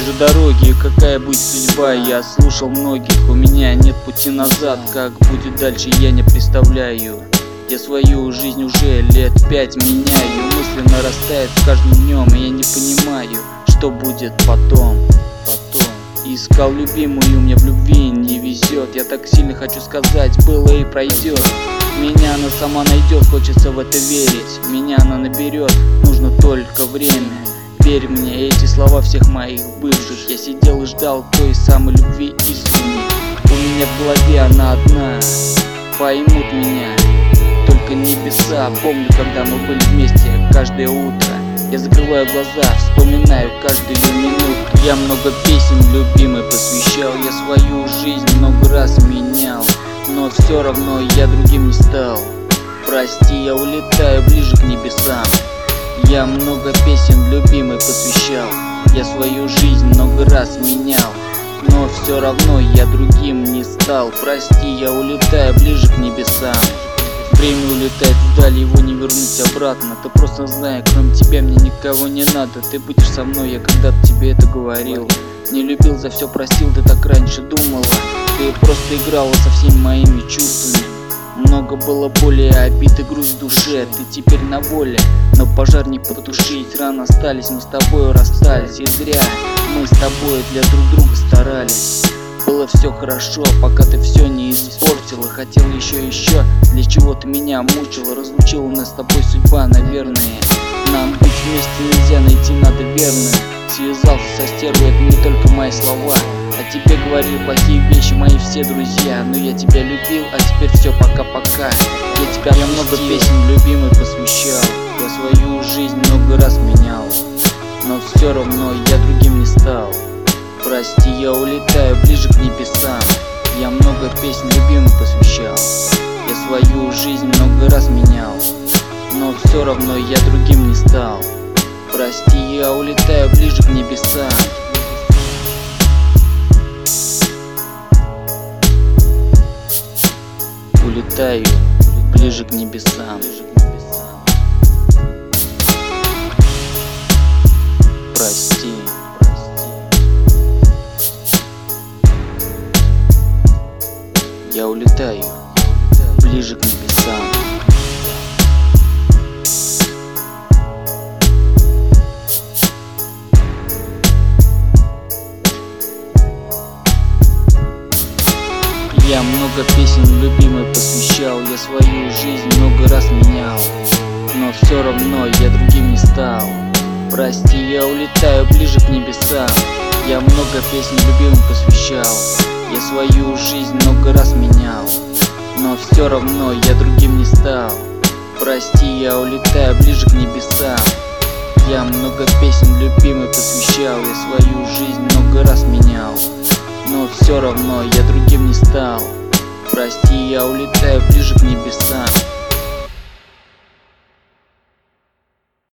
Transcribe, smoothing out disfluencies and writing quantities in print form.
же дороги, какая будет судьба? Я слушал многих, у меня нет пути назад. Как будет дальше, я не представляю. Я свою жизнь уже лет 5 меняю. Мысли нарастают с каждым днем, и я не понимаю, что будет потом. Искал любимую, мне в любви не везет. Я так сильно хочу сказать, было и пройдет. Меня она сама найдет, хочется в это верить. Меня она наберет, нужно только время. Верь мне, эти слова всех моих бывших. Я сидел и ждал той самой любви искренней. У меня в голове она одна, поймут меня только небеса. Помню, когда мы были вместе каждое утро. Я закрываю глаза, вспоминаю каждую минуту. Я много песен любимой посвящал. Я свою жизнь много раз менял, но все равно я другим не стал. Прости, я улетаю ближе к небесам. Я много песен любимой посвящал. Я свою жизнь много раз менял, но все равно я другим не стал. Прости, я улетаю ближе к небесам. Время улетает вдаль, его не вернуть обратно. Ты просто знай, кроме тебя мне никого не надо. Ты будешь со мной, я когда-то тебе это говорил. Не любил, за все простил, ты так раньше думала. Ты просто играла со всеми моими чувствами. Много было боли, обид и грусть в душе. Ты теперь на воле, но пожар не потушить. Рано остались, мы с тобой расстались. И зря мы с тобой для друг друга старались. Было все хорошо, пока ты все не испортила. Хотел еще, для чего ты меня мучила. Разлучила нас с тобой судьба, наверное. Нам быть вместе нельзя, найти надо верно. Связался со стервой, это не только мои слова. О тебе говорил плохие вещи мои все друзья. Но я тебя любил, а теперь все, пока-пока. Я много песен любимой посвящал. Я свою жизнь много раз менял, но все равно я другим не стал. Прости, я улетаю ближе к небесам. Я много песен любимой посвящал. Я свою жизнь много раз менял, но все равно я другим не стал. Прости, я улетаю ближе к небесам. Улетаю ближе к небесам. Прости. Я улетаю ближе к небесам. Я много песен любимой посвящал. Я свою жизнь много раз менял, но все равно я другим не стал. Прости, я улетаю ближе к небесам. Я много песен любимой посвящал. Я свою жизнь много раз менял, но все равно я другим не стал. Прости, я улетаю ближе к небесам. Я много песен любимой посвящал. Я свою жизнь много раз менял, но все равно я другим не стал. Прости, я улетаю ближе к небесам.